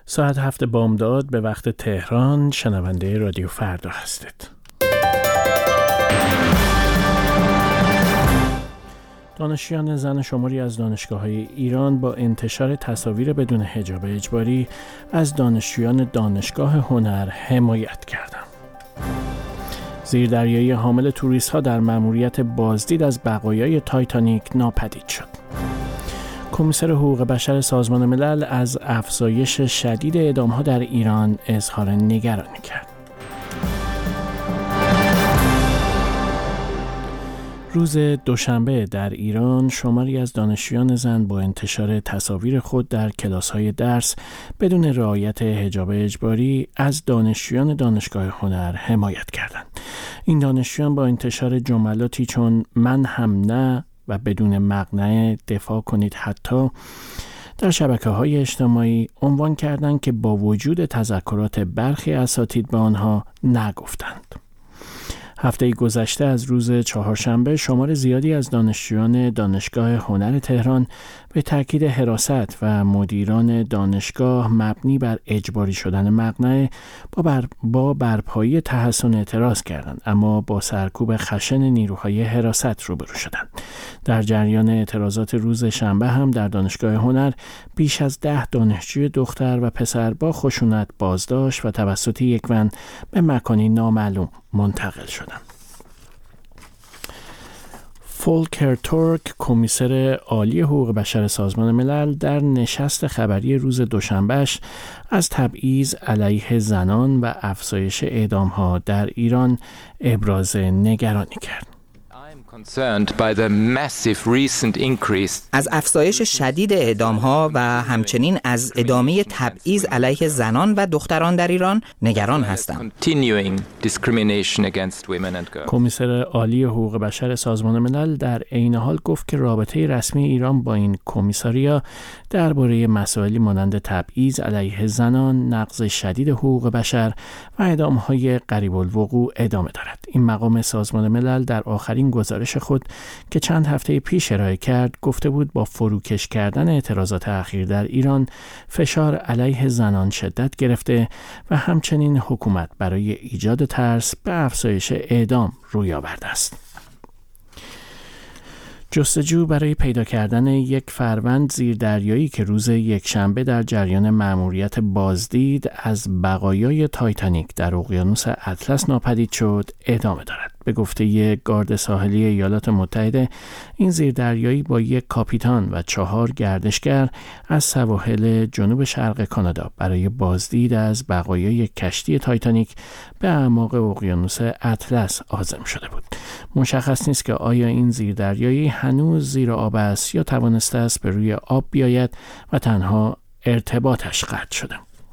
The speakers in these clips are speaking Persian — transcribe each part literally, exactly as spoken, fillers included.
ساعت هفت بامداد به وقت تهران شنونده رادیو فردا هستید. دانشجویان زن شماری از دانشگاه‌های ایران با انتشار تصاویر بدون حجاب اجباری از دانشجویان دانشگاه هنر حمایت کردند. زیردریایی حامل توریست‌ها در مأموریت بازدید از بقایای تایتانیک ناپدید شد. کمیسر حقوق بشر سازمان ملل از افزایش شدید اعدام‌ها در ایران اظهار نگرانی کرد. روز دوشنبه در ایران شماری از دانشجویان زن با انتشار تصاویر خود در کلاس‌های درس بدون رعایت حجاب اجباری از دانشجویان دانشگاه هنر حمایت کردند. این دانشجویان با انتشار جملاتی چون من هم نه و بدون مقنعه دفاع کنید حتی در شبکه‌های اجتماعی عنوان کردند که با وجود تذکرات برخی اساتید به آنها نگفتند. هفته گذشته از روز چهارشنبه شمار زیادی از دانشجویان دانشگاه هنر تهران به تاکید حراست و مدیران دانشگاه مبنی بر اجباری شدن مقنعه با, بر با برپایی تحسن اعتراض کردند، اما با سرکوب خشن نیروهای حراست روبرو شدند. در جریان اعتراضات روز شنبه هم در دانشگاه هنر بیش از ده دانشجوی دختر و پسر با خشونت بازداشت و توسط یک ون به مکانی نامعلوم منتقل شدند. فولکر تورک، کمیسر عالی حقوق بشر سازمان ملل، در نشست خبری روز دوشنبهش از تبعیض علیه زنان و افزایش اعدام‌ها در ایران ابراز نگرانی کرد. از افزایش شدید اعدام‌ها و همچنین از ادامه تبعیض علیه زنان و دختران در ایران نگران هستم. کمیسر عالی حقوق بشر سازمان ملل در عین حال گفت که رابطه رسمی ایران با این کمیساریا درباره مسائلی مانند تبعیض علیه زنان، نقض شدید حقوق بشر و اعدام‌های قریب الوقوع ادامه دارد. این مقام سازمان ملل در آخرین گزارش خود که چند هفته پیش ارائه کرد گفته بود با فروکش کردن اعتراضات اخیر در ایران فشار علیه زنان شدت گرفته و همچنین حکومت برای ایجاد ترس به افزایش اعدام روی آورده است. جستجو برای پیدا کردن یک فروند زیردریایی که روز یکشنبه در جریان مأموریت بازدید از بقایای تایتانیک در اقیانوس اطلس ناپدید شد ادامه دارد. به گفته گارد ساحلی ایالات متحده، این زیردریایی با یک کاپیتان و چهار گردشگر از سواحل جنوب شرق کانادا برای بازدید از بقایای کشتی تایتانیک به اعماق اقیانوس اطلس عازم شده بود. مشخص نیست که آیا این زیردریایی هنوز زیر آب است یا توانسته است به روی آب بیاید و تنها ارتباطش قطع شده.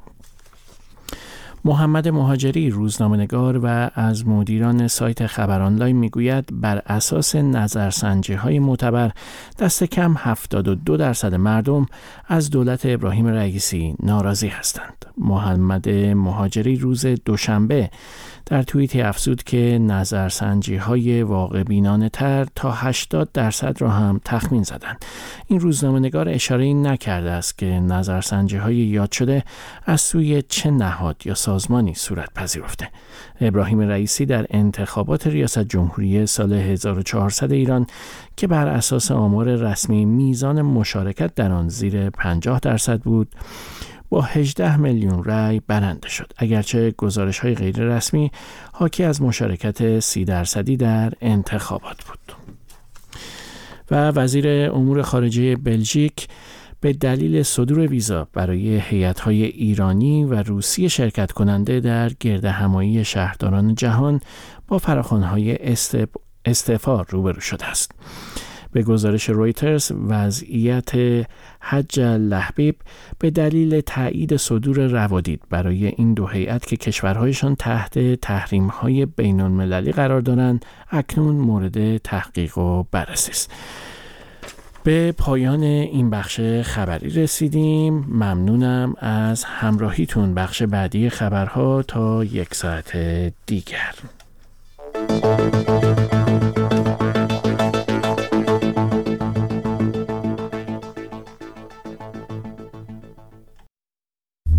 محمد مهاجری، روزنامه‌نگار و از مدیران سایت خبر آنلاین، میگوید بر اساس نظرسنجی‌های معتبر دست کم هفتاد و دو درصد مردم از دولت ابراهیم رئیسی ناراضی هستند. محمد مهاجری روز دوشنبه در توییتی افزود که نظرسنجی‌های واقع بینانه تر تا هشتاد درصد را هم تخمین زدند. این روزنامه‌نگار اشاره‌ای نکرده است که نظرسنجی‌های یاد شده از سوی چه نهاد یا سازمانی صورت پذیرفته. ابراهیم رئیسی در انتخابات ریاست جمهوری سال هزار و چهارصد ایران که بر اساس آمار رسمی میزان مشارکت در آن زیر پنجاه درصد بود، با هجده میلیون رأی برنده شد، اگرچه گزارش‌های غیر رسمی حاکی از مشارکت سی درصدی در انتخابات بود. و وزیر امور خارجه بلژیک به دلیل صدور ویزا برای هیئت‌های ایرانی و روسی شرکت کننده در گردهمایی شهرداران جهان با فراخوان‌های استعفا روبرو شده است. به گزارش رویترز، وضعیت حج لحبیب به دلیل تایید صدور روادید برای این دو هیئت که کشورهایشان تحت تحریم‌های بین‌المللی قرار دارند اکنون مورد تحقیق و بررسی است. به پایان این بخش خبری رسیدیم. ممنونم از همراهیتون. بخش بعدی خبرها تا یک ساعت دیگر.